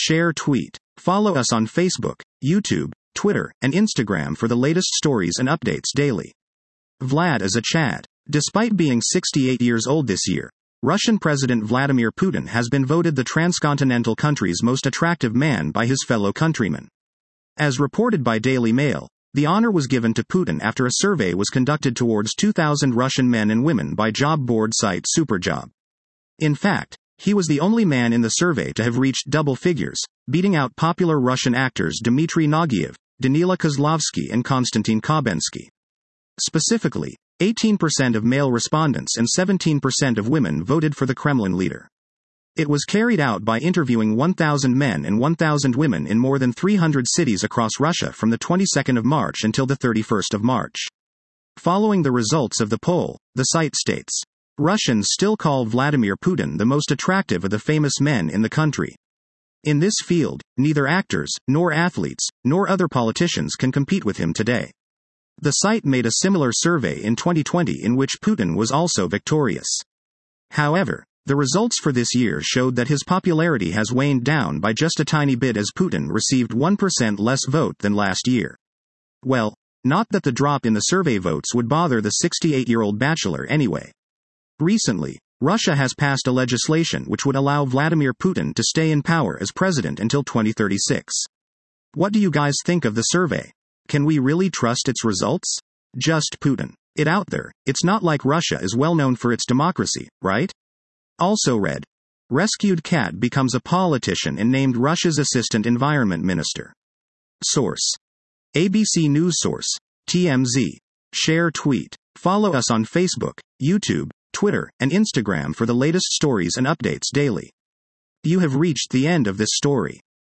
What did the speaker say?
share, tweet. Follow us on Facebook, YouTube, Twitter, and Instagram for the latest stories and updates daily. Vlad is a Chad. Despite being 68 years old this year, Russian President Vladimir Putin has been voted the transcontinental country's most attractive man by his fellow countrymen. As reported by Daily Mail, the honor was given to Putin after a survey was conducted towards 2,000 Russian men and women by job board site Superjob. In fact, he was the only man in the survey to have reached double figures, beating out popular Russian actors Dmitry Nagiev, Danila Kozlovsky and Konstantin Kabensky. Specifically, 18% of male respondents and 17% of women voted for the Kremlin leader. It was carried out by interviewing 1,000 men and 1,000 women in more than 300 cities across Russia from the 22nd of March until the 31st of March. Following the results of the poll, the site states, Russians still call Vladimir Putin the most attractive of the famous men in the country. In this field, neither actors, nor athletes, nor other politicians can compete with him today. The site made a similar survey in 2020 in which Putin was also victorious. However, the results for this year showed that his popularity has waned down by just a tiny bit as Putin received 1% less vote than last year. Well, not that the drop in the survey votes would bother the 68-year-old bachelor anyway. Recently, Russia has passed a legislation which would allow Vladimir Putin to stay in power as president until 2036. What do you guys think of the survey? Can we really trust its results? Just Putin it out there. It's not like Russia is well known for its democracy, right? Also read, rescued cat becomes a politician and named Russia's assistant environment minister. Source: ABC News Source, TMZ. Share, tweet. Follow us on Facebook, YouTube, Twitter, and Instagram for the latest stories and updates daily. You have reached the end of this story.